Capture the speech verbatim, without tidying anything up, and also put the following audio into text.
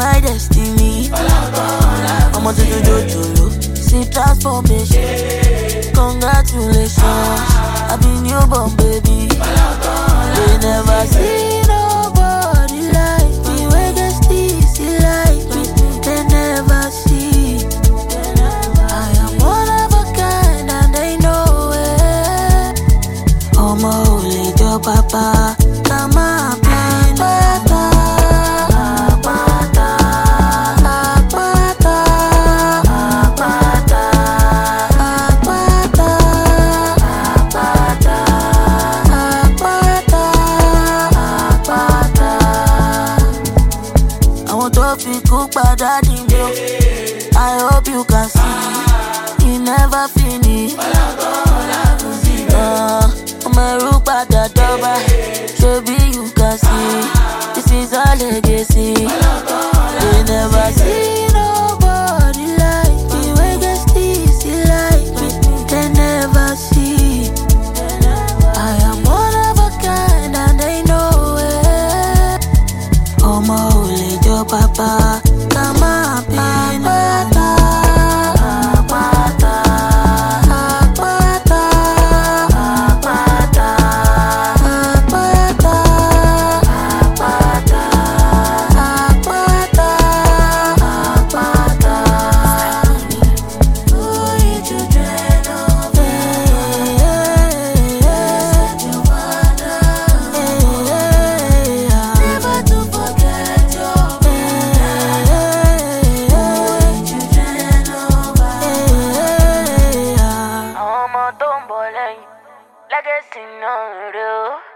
my destiny. I'm on to do Jojolo. See transformation. Congratulations. I be newborn baby. They never see nobody like me. Where the steez like me. They never see. I am one of a kind and they know it. Oh my holy joe papa. Come on, blind papa. I hope you can see, he never finish. Uh, my root by the double, maybe you can see, this is a legacy. They never see nobody like me, where the steez like me, they never see. I am one of a kind and they know it. Oh my holy Joe papa. Come on, papa. Legacy no real.